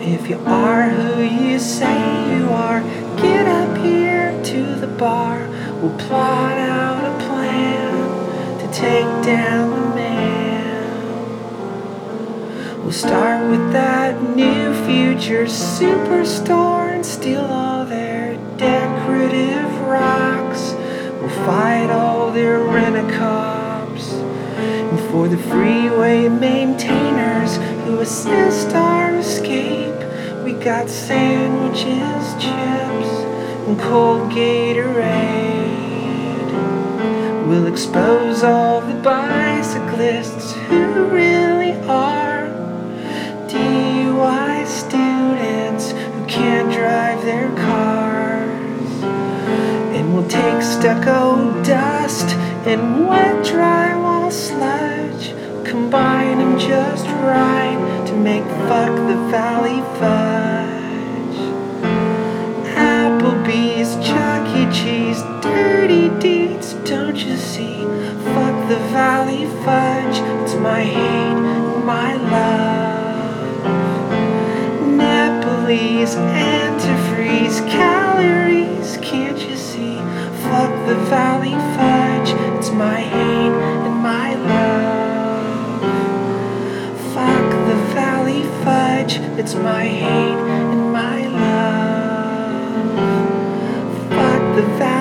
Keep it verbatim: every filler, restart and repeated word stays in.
If you are who you say you are, get up here to the bar. We'll plot out a plan to take down the man. We'll start with that new future superstore and steal all their decorative rocks. We'll fight all their rent-a-cops. And for the freeway maintainers who assist our escape, we got sandwiches, chips, and cold Gatorade. We'll expose all the bicyclists who really are D U I students who can't drive their cars. And we'll take stucco dust and wet drywall sludge, combine them just right to make Fuck the Valley Fudge. Applebee's, Chuck E. Cheese, dirty deeds, don't you see? Fuck the Valley Fudge, it's my hate and my love. Nepalese, antifreeze, calories, can't you see? Fuck the Valley Fudge, it's my hate and my love. Fuck the Valley Fudge, it's my hate and my love. Fuck the Valley